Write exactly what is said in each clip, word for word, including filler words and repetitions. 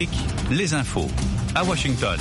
Les infos à Washington.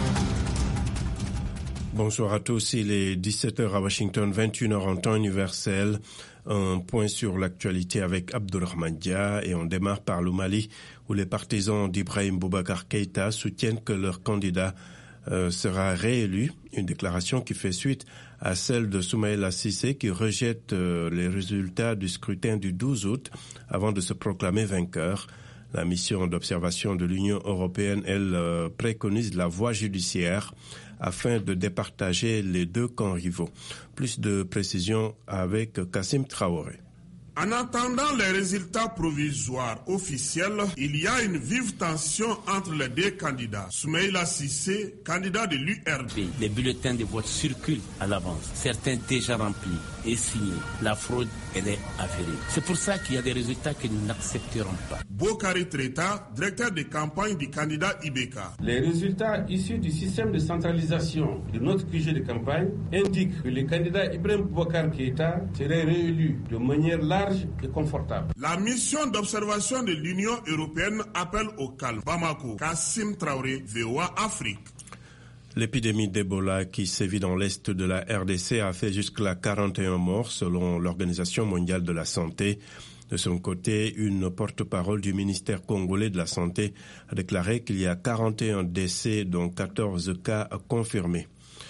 Bonsoir à tous, il est dix-sept heures à Washington, vingt et une heures en temps universel. Un point sur l'actualité avec Abdourahmane Dia et on démarre par le Mali où les partisans d'Ibrahim Boubacar Keïta soutiennent que leur candidat euh, sera réélu. Une déclaration qui fait suite à celle de Soumaïla Cissé qui rejette euh, les résultats du scrutin du douze août avant de se proclamer vainqueur. La mission d'observation de l'Union européenne, elle, euh, préconise la voie judiciaire afin de départager les deux camps rivaux. Plus de précisions avec Kassim Traoré. En attendant les résultats provisoires officiels, il y a une vive tension entre les deux candidats. Soumaïla Cissé, candidat de l'U R D. Les bulletins de vote circulent à l'avance, certains déjà remplis et signés. La fraude, elle est avérée. C'est pour ça qu'il y a des résultats que nous n'accepterons pas. Bokari Treta, directeur de campagne du candidat I B K. Les résultats issus du système de centralisation de notre Q G de campagne indiquent que le candidat Ibrahim Boubacar Keïta serait réélu de manière large et confortable. La mission d'observation de l'Union européenne appelle au calme. Bamako, Kassim Traoré, V O A Afrique. L'épidémie d'Ebola qui sévit dans l'est de la R D C a fait jusqu'à quarante et un morts selon l'Organisation mondiale de la santé. De son côté, une porte-parole du ministère congolais de la Santé a déclaré qu'il y a quarante et un décès dont quatorze cas confirmés.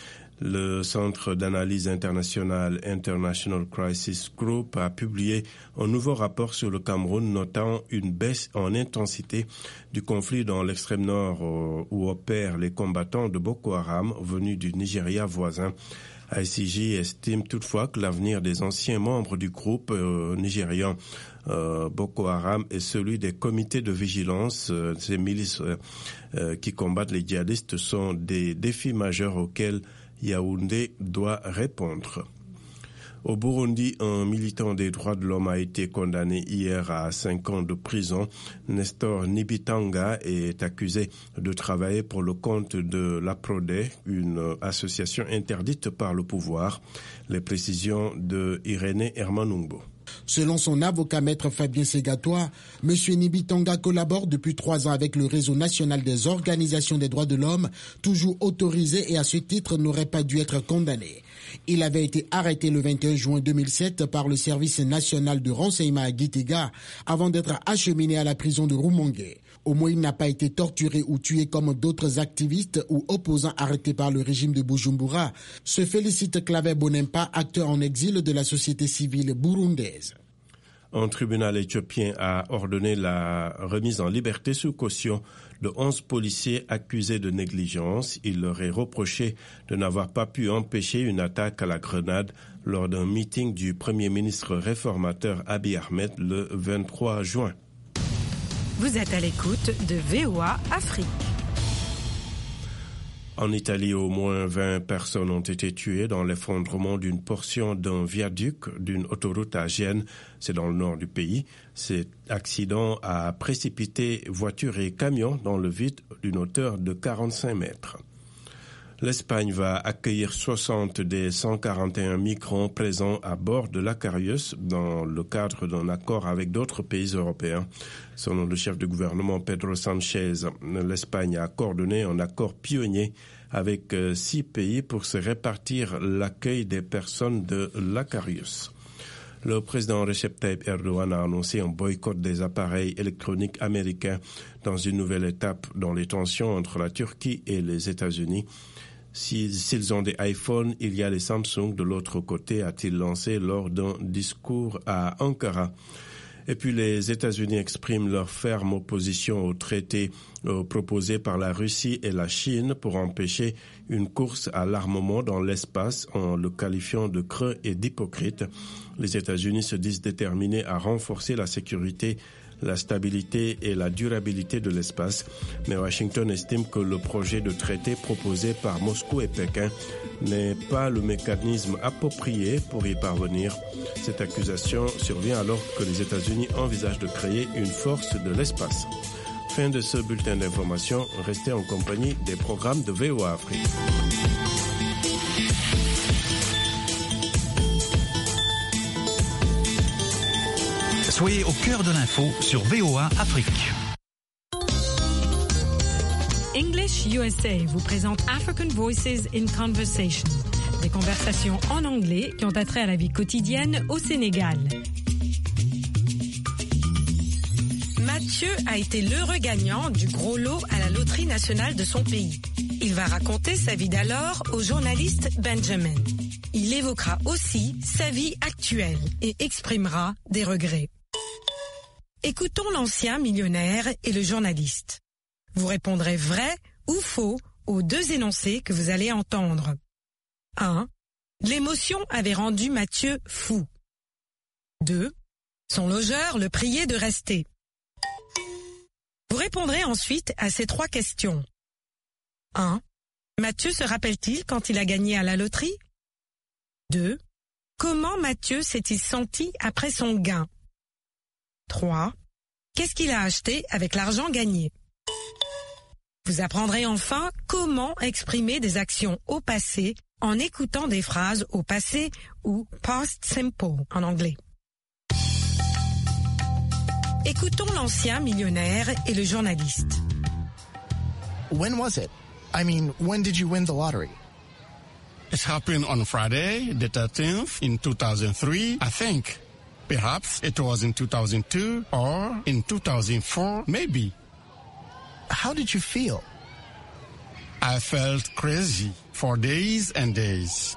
Le Centre d'analyse internationale International Crisis Group a publié un nouveau rapport sur le Cameroun notant une baisse en intensité du conflit dans l'extrême nord où opèrent les combattants de Boko Haram venus du Nigeria voisin. I C G estime toutefois que l'avenir des anciens membres du groupe euh, nigérian euh, Boko Haram est celui des comités de vigilance. Euh, ces milices euh, euh, qui combattent les djihadistes sont des défis majeurs auxquels Yaoundé doit répondre. Au Burundi, un militant des droits de l'homme a été condamné hier à cinq ans de prison. Nestor Nibitanga est accusé de travailler pour le compte de l'APRODE, une association interdite par le pouvoir. Les précisions de Irénée Hermanungbo. Selon son avocat maître Fabien Segatois, M. Nibitanga collabore depuis trois ans avec le réseau national des organisations des droits de l'homme, toujours autorisé et à ce titre n'aurait pas dû être condamné. Il avait été arrêté le vingt et un juin deux mille sept par le service national de renseignement à Gitega avant d'être acheminé à la prison de Rumongue. Au moins, il n'a pas été torturé ou tué comme d'autres activistes ou opposants arrêtés par le régime de Bujumbura, se félicite Claver Bonempa, acteur en exil de la société civile burundaise. Un tribunal éthiopien a ordonné la remise en liberté sous caution de onze policiers accusés de négligence. Il leur est reproché de n'avoir pas pu empêcher une attaque à la grenade lors d'un meeting du Premier ministre réformateur Abiy Ahmed le vingt-trois juin. Vous êtes à l'écoute de V O A Afrique. En Italie, au moins vingt personnes ont été tuées dans l'effondrement d'une portion d'un viaduc d'une autoroute à Gênes. C'est dans le nord du pays. Cet accident a précipité voitures et camions dans le vide d'une hauteur de quarante-cinq mètres. L'Espagne va accueillir soixante des cent quarante et un migrants présents à bord de l'Acarius dans le cadre d'un accord avec d'autres pays européens. Selon le chef de gouvernement Pedro Sanchez, l'Espagne a coordonné un accord pionnier avec six pays pour se répartir l'accueil des personnes de l'Acarius. Le président Recep Tayyip Erdogan a annoncé un boycott des appareils électroniques américains dans une nouvelle étape dans les tensions entre la Turquie et les États-Unis. S'ils ont des iPhones, il y a les Samsung de l'autre côté, a-t-il lancé lors d'un discours à Ankara. Et puis les États-Unis expriment leur ferme opposition au traité euh, proposé par la Russie et la Chine pour empêcher une course à l'armement dans l'espace en le qualifiant de creux et d'hypocrite. Les États-Unis se disent déterminés à renforcer la sécurité, la stabilité et la durabilité de l'espace. Mais Washington estime que le projet de traité proposé par Moscou et Pékin n'est pas le mécanisme approprié pour y parvenir. Cette accusation survient alors que les États-Unis envisagent de créer une force de l'espace. Fin de ce bulletin d'information. Restez en compagnie des programmes de V O A Afrique. Soyez au cœur de l'info sur V O A Afrique. English U S A vous présente African Voices in Conversation, des conversations en anglais qui ont attrait à la vie quotidienne au Sénégal. Mathieu a été l'heureux gagnant du gros lot à la loterie nationale de son pays. Il va raconter sa vie d'alors au journaliste Benjamin. Il évoquera aussi sa vie actuelle et exprimera des regrets. Écoutons l'ancien millionnaire et le journaliste. Vous répondrez vrai ou faux aux deux énoncés que vous allez entendre. un. L'émotion avait rendu Mathieu fou. deux. Son logeur le priait de rester. Vous répondrez ensuite à ces trois questions. un. Mathieu se rappelle-t-il quand il a gagné à la loterie? deux. Comment Mathieu s'est-il senti après son gain? trois. Qu'est-ce qu'il a acheté avec l'argent gagné? Vous apprendrez enfin comment exprimer des actions au passé en écoutant des phrases au passé ou past simple en anglais. Écoutons l'ancien millionnaire et le journaliste. When was it? I mean, when did you win the lottery? It happened on Friday, the thirteenth, in two thousand three, I think. Perhaps it was in two thousand two or in two thousand four, maybe. How did you feel? I felt crazy for days and days.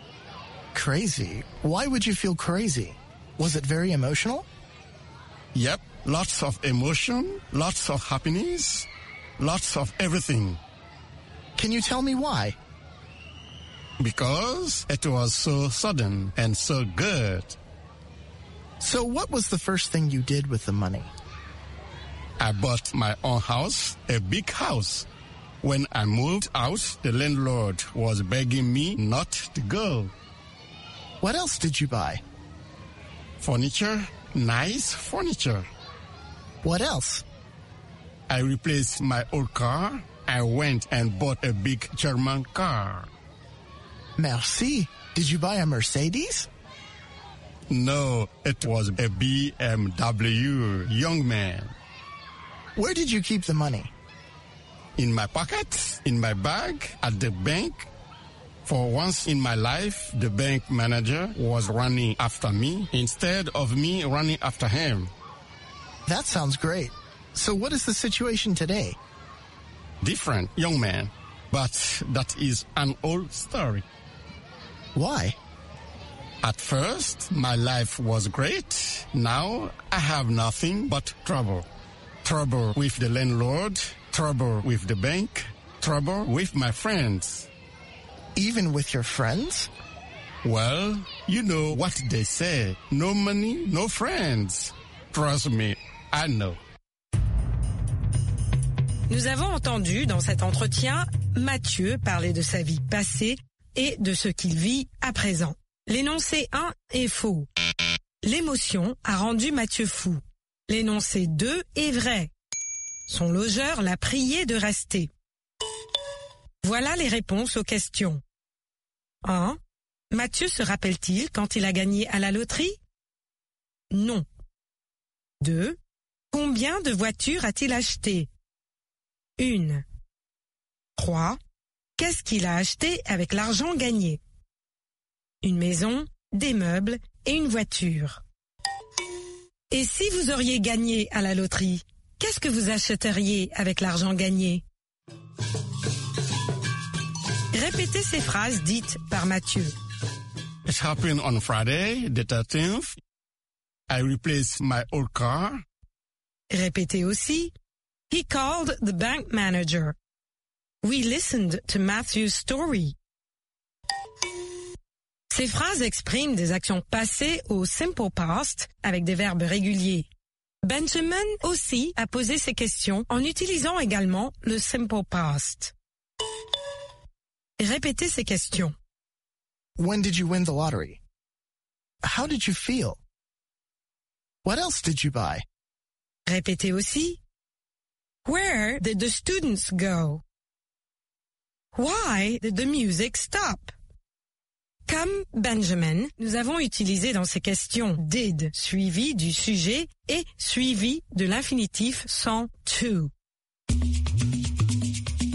Crazy? Why would you feel crazy? Was it very emotional? Yep, lots of emotion, lots of happiness, lots of everything. Can you tell me why? Because it was so sudden and so good. So what was the first thing you did with the money? I bought my own house, a big house. When I moved out, the landlord was begging me not to go. What else did you buy? Furniture, nice furniture. What else? I replaced my old car. I went and bought a big German car. Merci. Did you buy a Mercedes? No, it was a B M W, young man. Where did you keep the money? In my pocket, in my bag, at the bank. For once in my life, the bank manager was running after me instead of me running after him. That sounds great. So what is the situation today? Different, young man. But that is an old story. Why? At first, my life was great. Now, I have nothing but trouble. Trouble with the landlord, trouble with the bank, trouble with my friends. Even with your friends? Well, you know what they say. No money, no friends. Trust me, I know. Nous avons entendu dans cet entretien Mathieu parler de sa vie passée et de ce qu'il vit à présent. L'énoncé un est faux. L'émotion a rendu Mathieu fou. L'énoncé deux est vrai. Son logeur l'a prié de rester. Voilà les réponses aux questions. un. Mathieu se rappelle-t-il quand il a gagné à la loterie? Non. deux. Combien de voitures a-t-il acheté? Une. trois. Qu'est-ce qu'il a acheté avec l'argent gagné? Une maison, des meubles et une voiture. Et si vous auriez gagné à la loterie, qu'est-ce que vous achèteriez avec l'argent gagné? Répétez ces phrases dites par Mathieu. It happened on Friday, the thirteenth. I replaced my old car. Répétez aussi. He called the bank manager. We listened to Matthew's story. Ces phrases expriment des actions passées au simple past avec des verbes réguliers. Benjamin aussi a posé ces questions en utilisant également le simple past. Répétez ces questions. When did you win the lottery? How did you feel? What else did you buy? Répétez aussi. Where did the students go? Why did the music stop? Comme Benjamin, nous avons utilisé dans ces questions did suivi du sujet et suivi de l'infinitif sans to.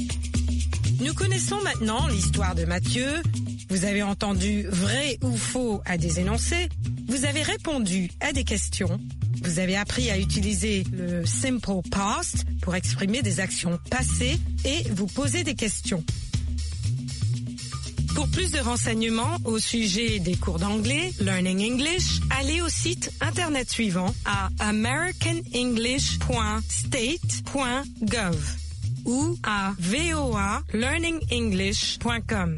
Nous connaissons maintenant l'histoire de Mathieu. Vous avez entendu vrai ou faux à des énoncés. Vous avez répondu à des questions. Vous avez appris à utiliser le simple past pour exprimer des actions passées et vous poser des questions. Pour plus de renseignements au sujet des cours d'anglais, Learning English, allez au site internet suivant à american english point state point gov ou à voa learning english point com.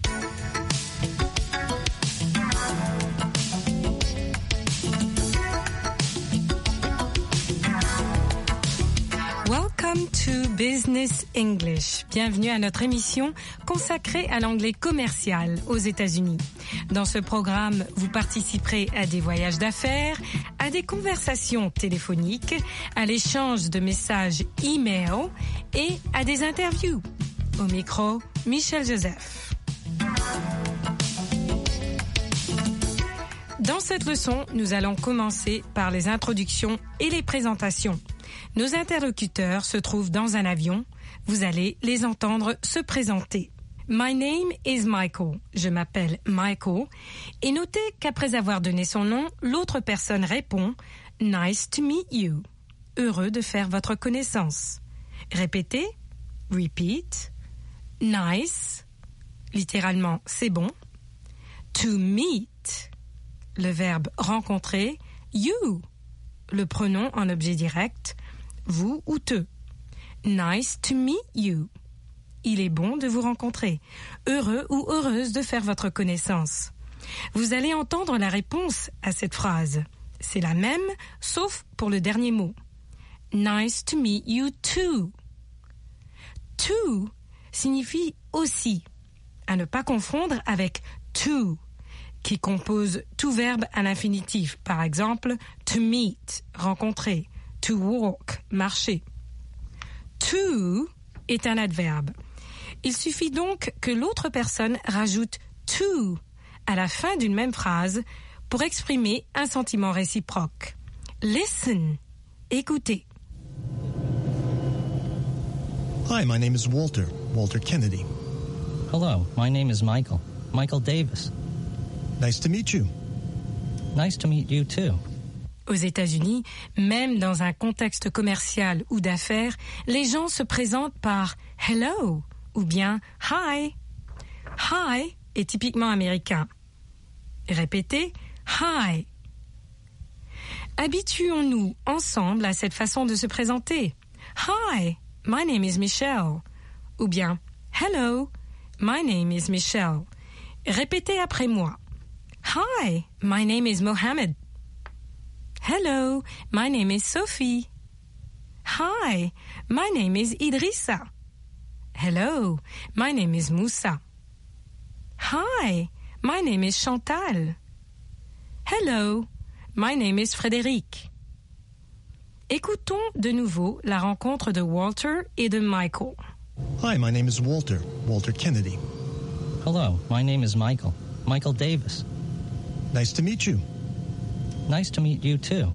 Welcome to Business English. Bienvenue à notre émission consacrée à l'anglais commercial aux États-Unis. Dans ce programme, vous participerez à des voyages d'affaires, à des conversations téléphoniques, à l'échange de messages e-mail et à des interviews. Au micro, Michel Joseph. Dans cette leçon, nous allons commencer par les introductions et les présentations. Nos interlocuteurs se trouvent dans un avion. Vous allez les entendre se présenter. My name is Michael. Je m'appelle Michael. Et notez qu'après avoir donné son nom, l'autre personne répond « Nice to meet you ». Heureux de faire votre connaissance. Répétez. Repeat. Nice. Littéralement, c'est bon. To meet. Le verbe rencontrer. You. Le pronom en objet direct. Vous ou te. Nice to meet you. Il est bon de vous rencontrer. Heureux ou heureuse de faire votre connaissance. Vous allez entendre la réponse à cette phrase. C'est la même, sauf pour le dernier mot. Nice to meet you too. To signifie aussi, à ne pas confondre avec to, qui compose tout verbe à l'infinitif. Par exemple, to meet, rencontrer. To walk, marcher. To est un adverbe. Il suffit donc que l'autre personne rajoute to à la fin d'une même phrase pour exprimer un sentiment réciproque. Listen, écoutez. Hi, my name is Walter, Walter Kennedy. Hello, my name is Michael, Michael Davis. Nice to meet you. Nice to meet you too. Aux États-Unis, même dans un contexte commercial ou d'affaires, les gens se présentent par « hello » ou bien « hi ». « Hi » est typiquement américain. Répétez « hi ». Habituons-nous ensemble à cette façon de se présenter. « Hi, my name is Michelle » ou bien « hello, my name is Michelle ». Répétez après moi. « Hi, my name is Mohammed ». Hello, my name is Sophie. Hi, my name is Idrissa. Hello, my name is Moussa. Hi, my name is Chantal. Hello, my name is Frédéric. Écoutons de nouveau la rencontre de Walter et de Michael. Hi, my name is Walter, Walter Kennedy. Hello, my name is Michael, Michael Davis. Nice to meet you. Nice to meet you too.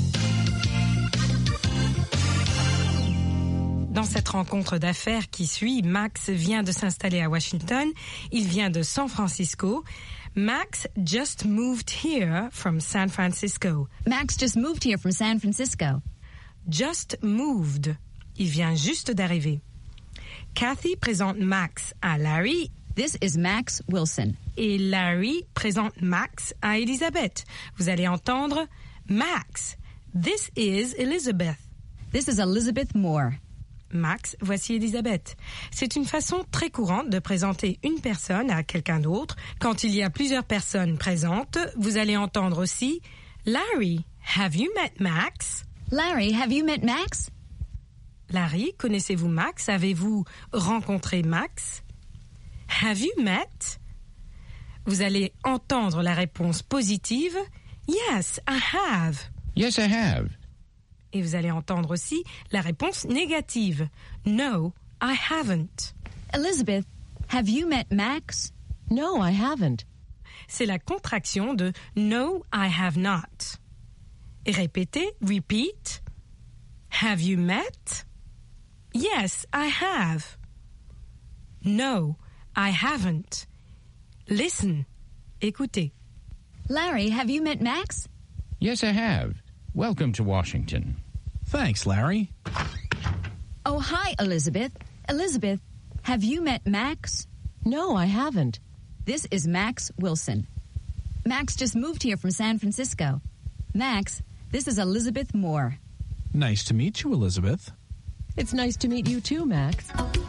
Dans cette rencontre d'affaires qui suit, Max vient de s'installer à Washington. Il vient de San Francisco. Max just moved here from San Francisco. Max just moved here from San Francisco. Just moved. Il vient juste d'arriver. Kathy présente Max à Larry. This is Max Wilson. Et Larry présente Max à Elizabeth. Vous allez entendre Max. This is Elizabeth. This is Elizabeth Moore. Max, voici Elizabeth. C'est une façon très courante de présenter une personne à quelqu'un d'autre. Quand il y a plusieurs personnes présentes, vous allez entendre aussi Larry, have you met Max? Larry, have you met Max? Larry, connaissez-vous Max? Avez-vous rencontré Max? Have you met? Vous allez entendre la réponse positive. Yes, I have. Yes, I have. Et vous allez entendre aussi la réponse négative. No, I haven't. Elizabeth, have you met Max? No, I haven't. C'est la contraction de No, I have not. Et répétez, repeat. Have you met? Yes, I have. No, I haven't. Listen. Écoutez. Larry, have you met Max? Yes, I have. Welcome to Washington. Thanks, Larry. Oh, hi, Elizabeth. Elizabeth, have you met Max? No, I haven't. This is Max Wilson. Max just moved here from San Francisco. Max, this is Elizabeth Moore. Nice to meet you, Elizabeth. It's nice to meet you too, Max.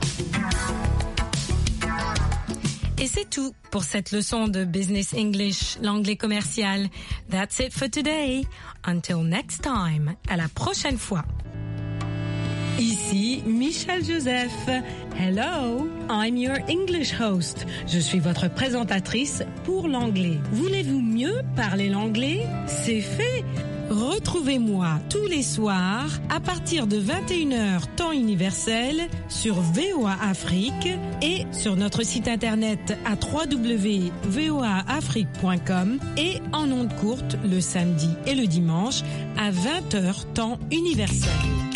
Et c'est tout pour cette leçon de Business English, l'anglais commercial. That's it for today. Until next time. À la prochaine fois. Ici Michel Joseph. Hello, I'm your English host. Je suis votre présentatrice pour l'anglais. Voulez-vous mieux parler l'anglais? C'est fait. Retrouvez-moi tous les soirs à partir de vingt et une heures temps universel sur V O A Afrique et sur notre site internet à w w w point v o a afrique point com et en ondes courtes le samedi et le dimanche à vingt heures temps universel.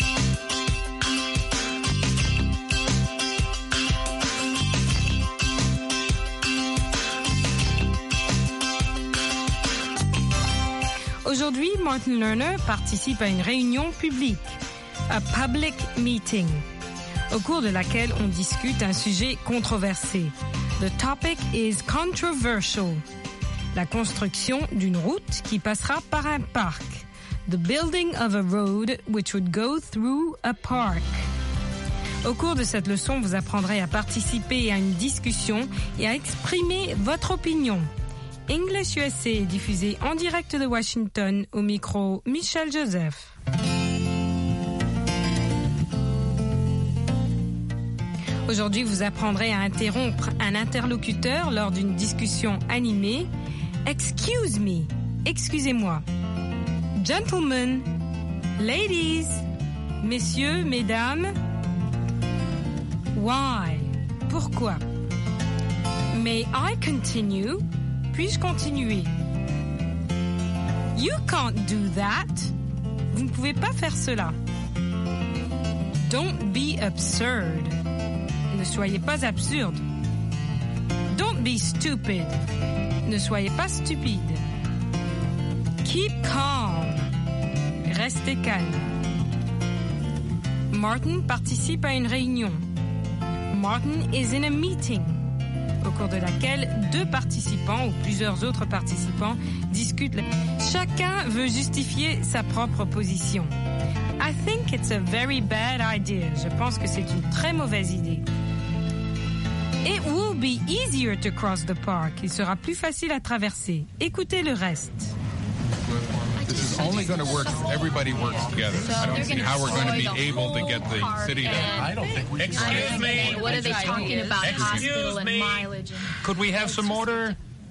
Aujourd'hui, Martin Lerner participe à une réunion publique, a public meeting, au cours de laquelle on discute un sujet controversé. The topic is controversial. La construction d'une route qui passera par un parc. The building of a road which would go through a park. Au cours de cette leçon, vous apprendrez à participer à une discussion et à exprimer votre opinion. English U S A est diffusé en direct de Washington au micro Michel Joseph. Aujourd'hui, vous apprendrez à interrompre un interlocuteur lors d'une discussion animée. Excuse me, excusez-moi. Gentlemen, ladies, messieurs, mesdames. Why? Pourquoi? May I continue? Puis-je continuer? You can't do that. Vous ne pouvez pas faire cela. Don't be absurd. Ne soyez pas absurde. Don't be stupid. Ne soyez pas stupide. Keep calm. Restez calme. Martin participe à une réunion. Martin is in a meeting, au cours de laquelle deux participants ou plusieurs autres participants discutent. Chacun veut justifier sa propre position. I think it's a very bad idea. Je pense que c'est une très mauvaise idée. It will be easier to cross the park. Il sera plus facile à traverser. Écoutez le reste. This is only going to work if everybody works together. I don't see how we're going to be able to get the city to... I don't think we Excuse me. What are they talking about? Hospital and mileage. Could we have some order?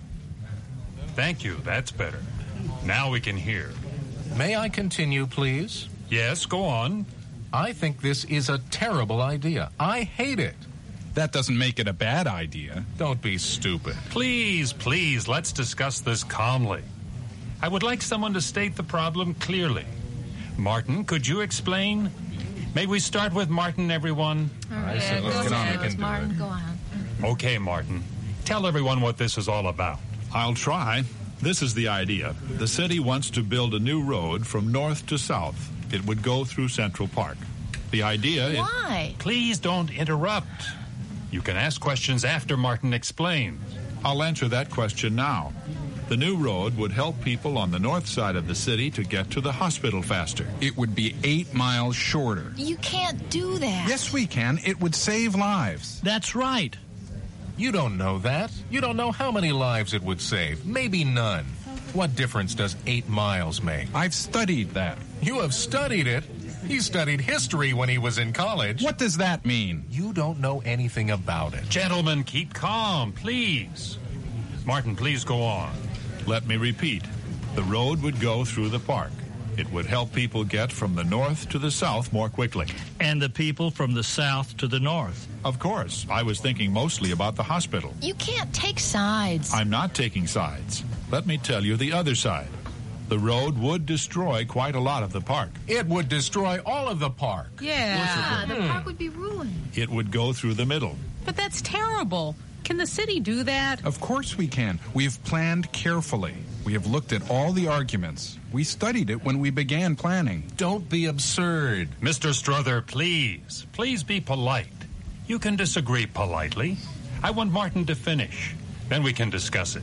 Thank you. That's better. Now we can hear. May I continue, please? Yes, go on. I think this is a terrible idea. I hate it. That doesn't make it a bad idea. Don't be stupid. Please, please, let's discuss this calmly. I would like someone to state the problem clearly. Martin, could you explain? May we start with Martin, everyone? All right, so let's get on. We can Martin, do it. go on. Okay, Martin. Tell everyone what this is all about. I'll try. This is the idea. The city wants to build a new road from north to south. It would go through Central Park. The idea is... Why? Please don't interrupt. You can ask questions after Martin explains. I'll answer that question now. The new road would help people on the north side of the city to get to the hospital faster. It would be eight miles shorter. You can't do that. Yes, we can. It would save lives. That's right. You don't know that. You don't know how many lives it would save. Maybe none. What difference does eight miles make? I've studied that. You have studied it? He studied history when he was in college. What does that mean? You don't know anything about it. Gentlemen, keep calm, please. Martin, please go on. Let me repeat. The road would go through the park. It would help people get from the north to the south more quickly. And the people from the south to the north. Of course. I was thinking mostly about the hospital. You can't take sides. I'm not taking sides. Let me tell you the other side. The road would destroy quite a lot of the park. It would destroy all of the park. Yeah, the park would be ruined. It would go through the middle. But that's terrible. Can the city do that? Of course we can. We've planned carefully. We have looked at all the arguments. We studied it when we began planning. Don't be absurd. Mister Strother, please. Please be polite. You can disagree politely. I want Martin to finish. Then we can discuss it.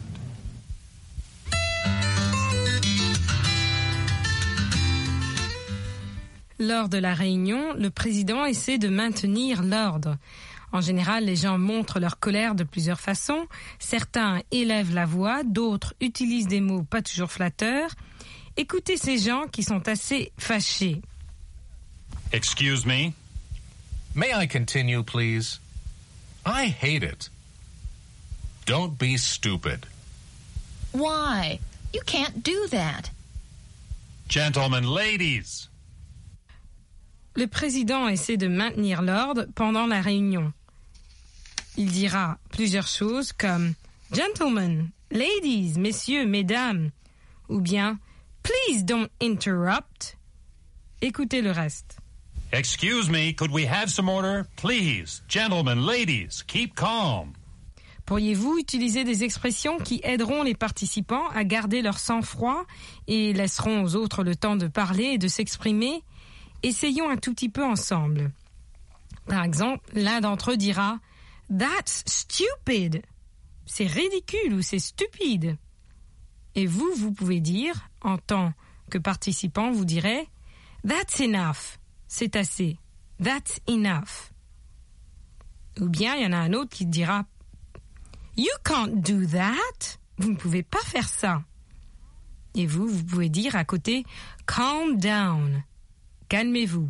Lors de la réunion, le président essaie de maintenir l'ordre. En général, les gens montrent leur colère de plusieurs façons. Certains élèvent la voix, d'autres utilisent des mots pas toujours flatteurs. Écoutez ces gens qui sont assez fâchés. Excuse me. May I continue, please? I hate it. Don't be stupid. Why? You can't do that. Gentlemen, ladies. Le président essaie de maintenir l'ordre pendant la réunion. Il dira plusieurs choses comme « Gentlemen, ladies, messieurs, mesdames » ou bien « Please don't interrupt ». Écoutez le reste. Excuse me, could we have some order? Please, gentlemen, ladies, keep calm. Pourriez-vous utiliser des expressions qui aideront les participants à garder leur sang-froid et laisseront aux autres le temps de parler et de s'exprimer ? Essayons un tout petit peu ensemble. Par exemple, l'un d'entre eux dira « That's stupid ». C'est ridicule ou c'est stupide. Et vous, vous pouvez dire, en tant que participant, vous direz « That's enough ». C'est assez. That's enough. Ou bien, il y en a un autre qui dira « You can't do that ». Vous ne pouvez pas faire ça. Et vous, vous pouvez dire à côté « Calm down ». Calmez-vous.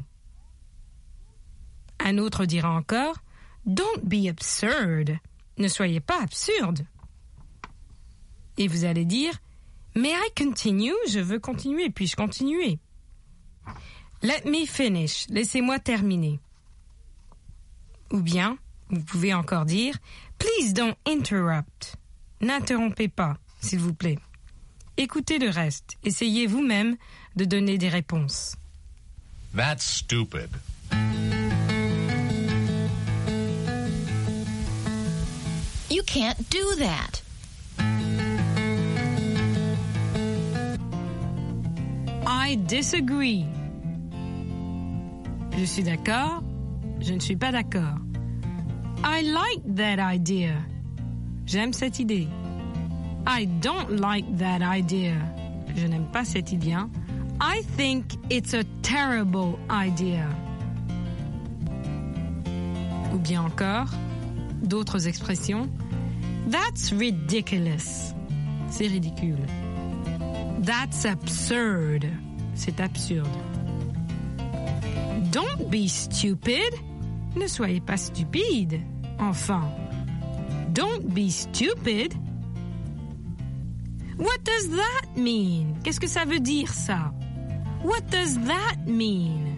Un autre dira encore « Don't be absurd ». Ne soyez pas absurde. Et vous allez dire « May I continue ?» Je veux continuer, puis-je continuer? Let me finish. Laissez-moi terminer. Ou bien, vous pouvez encore dire « Please don't interrupt ». N'interrompez pas, s'il vous plaît. Écoutez le reste. Essayez vous-même de donner des réponses. That's stupid. You can't do that. I disagree. Je suis d'accord. Je ne suis pas d'accord. I like that idea. J'aime cette idée. I don't like that idea. Je n'aime pas cette idée. I think it's a terrible idea. Ou bien encore, d'autres expressions. That's ridiculous. C'est ridicule. That's absurd. C'est absurde. Don't be stupid. Ne soyez pas stupide. Enfin. Don't be stupid. What does that mean? Qu'est-ce que ça veut dire, ça? What does that mean?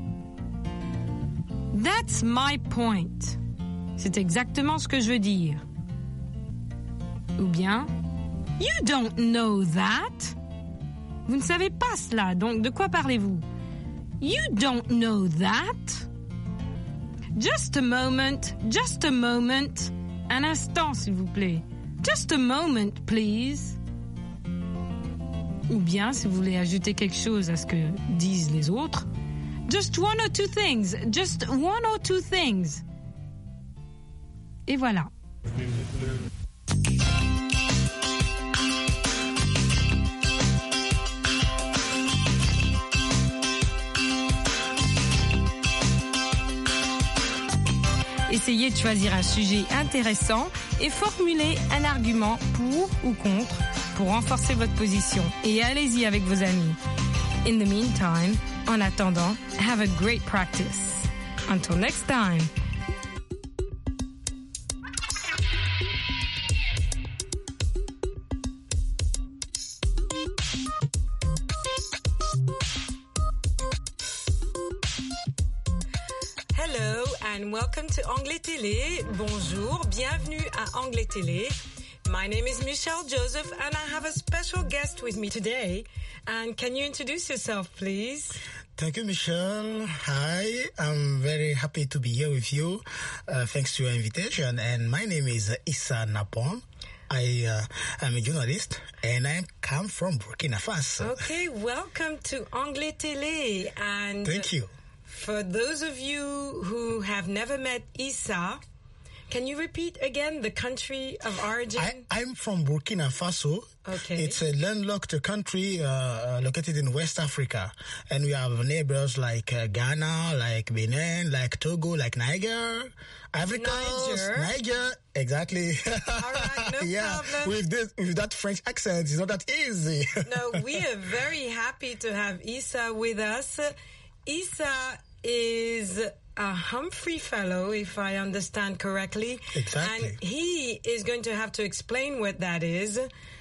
That's my point. C'est exactement ce que je veux dire. Ou bien, you don't know that. Vous ne savez pas cela, donc de quoi parlez-vous? You don't know that. Just a moment, just a moment. Un instant, s'il vous plaît. Just a moment, please. Ou bien, si vous voulez ajouter quelque chose à ce que disent les autres, just one or two things, just one or two things. Et voilà. Essayez de choisir un sujet intéressant et formulez un argument pour ou contre pour renforcer votre position. Et allez-y avec vos amis. In the meantime, en attendant, have a great practice. Until next time. Hello and welcome to Anglais Télé. Bonjour, bienvenue à Anglais Télé. My name is Michelle Joseph and I have a special guest with me today. And can you introduce yourself, please? Thank you, Michelle. Hi, I'm very happy to be here with you. Uh, thanks to your invitation. And my name is uh, Issa Napon. I uh, am a journalist and I come from Burkina Faso. Okay, welcome to Anglais Télé. And thank you. For those of you who have never met Issa, can you repeat again the country of origin? I, I'm from Burkina Faso. Okay. It's a landlocked country uh, located in West Africa. And we have neighbors like uh, Ghana, like Benin, like Togo, like Niger, Ivory Coast, Niger. Niger. Exactly. All right, no yeah, problem. With, this, with that French accent, it's not that easy. No, we are very happy to have Issa with us. Issa is a Humphrey Fellow, if I understand correctly. Exactly. And he is going to have to explain what that is.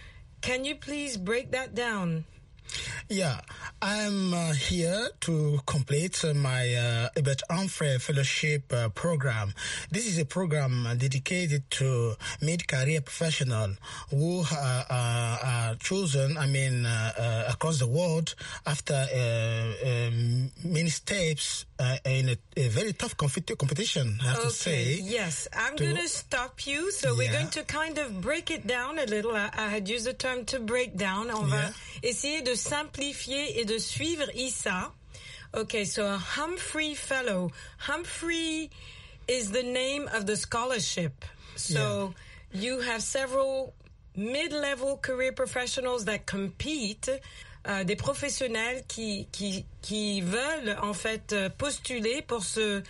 Can you please break that down? Yeah, I'm uh, here to complete uh, my uh, Hubert Humphrey Fellowship uh, program. This is a program uh, dedicated to mid-career professionals who uh, uh, are chosen, I mean, uh, uh, across the world after uh, um, many steps uh, in a, a very tough compet- competition, I have okay, to say. Yes, I'm to, going to stop you. So yeah. we're going to kind of break it down a little. I, I had used the term to break down. On yeah. va essayer de simplifier et de suivre Issa. Okay, so a Humphrey Fellow. Humphrey is the name of the scholarship. So yeah. you have several mid-level career professionals that compete, euh, des professionnels qui, qui, qui veulent en fait postuler pour ce...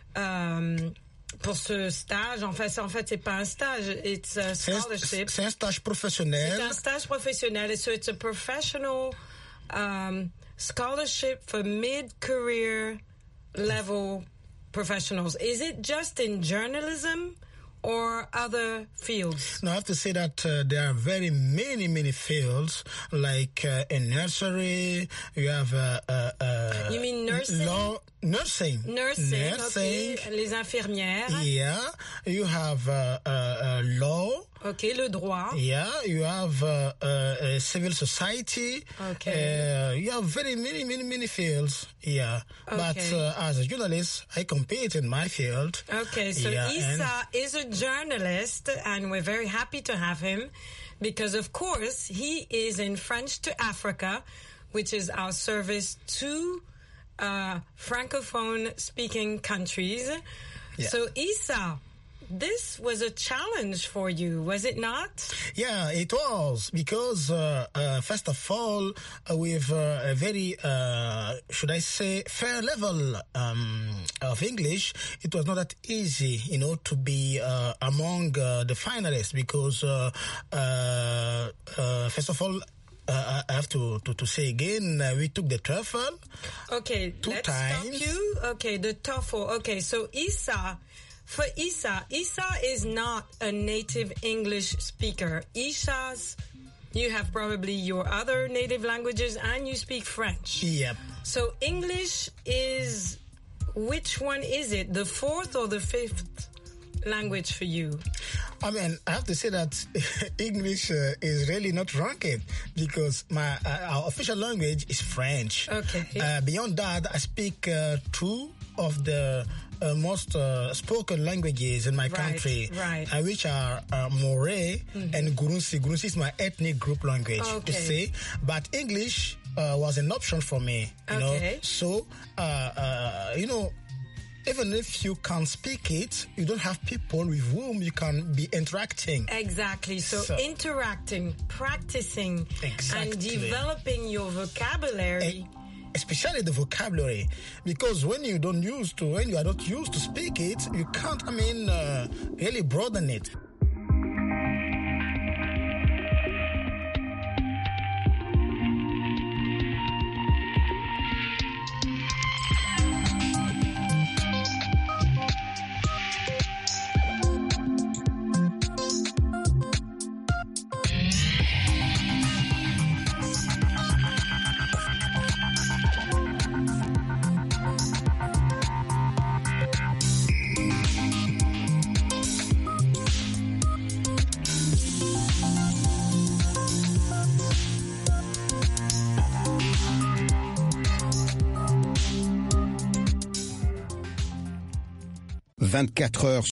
Euh, pour ce stage. En fait, en fait, c'est pas un stage, it's a scholarship. C'est un stage professionnel. C'est un stage professionnel. So it's a professional um, scholarship for mid-career level professionals. Is it just in journalism or other fields? No, I have to say that uh, there are very many, many fields, like uh, in nursery, you have... Uh, uh, uh, you mean nursing? Law, nursing. Nursing, nursing. Okay. Les infirmières. Yeah. You have uh, uh, uh, law. Okay, le droit. Yeah, you have uh, uh, civil society. Okay. Uh, you have very many, many, many fields. Yeah. Okay. But uh, as a journalist, I compete in my field. Okay, so yeah, Issa is a journalist, and we're very happy to have him because, of course, he is in French to Africa, which is our service to uh, Francophone-speaking countries. Yeah. So, Issa, this was a challenge for you, was it not? Yeah, it was, because uh, uh, first of all, uh, with uh, a very, uh, should I say, fair level um, of English, it was not that easy, you know, to be uh, among uh, the finalists, because uh, uh, uh, first of all, Uh, I have to, to, to say again, uh, we took the TOEFL. Okay, two let's times. stop you. Okay, the TOEFL. Okay, so Issa, for Issa, Issa is not a native English speaker. Issa's, you have probably your other native languages and you speak French. Yep. So English is, which one is it? The fourth or the fifth language for you? I mean, I have to say that English uh, is really not ranked because my uh, our official language is French. Okay. Uh, beyond that, I speak uh, two of the uh, most uh, spoken languages in my right, country, right. Uh, which are uh, Moray mm-hmm. and Gurunsi. Gurunsi is my ethnic group language, okay. you see. But English uh, was an option for me, you okay. know. So, uh, uh, you know, even if you can speak it, you don't have people with whom you can be interacting. Exactly. So, so interacting, practicing, exactly. and developing your vocabulary. Especially the vocabulary, because when you don't use to, when you are not used to speak it, you can't, I mean, uh, really broaden it. vingt-quatre heures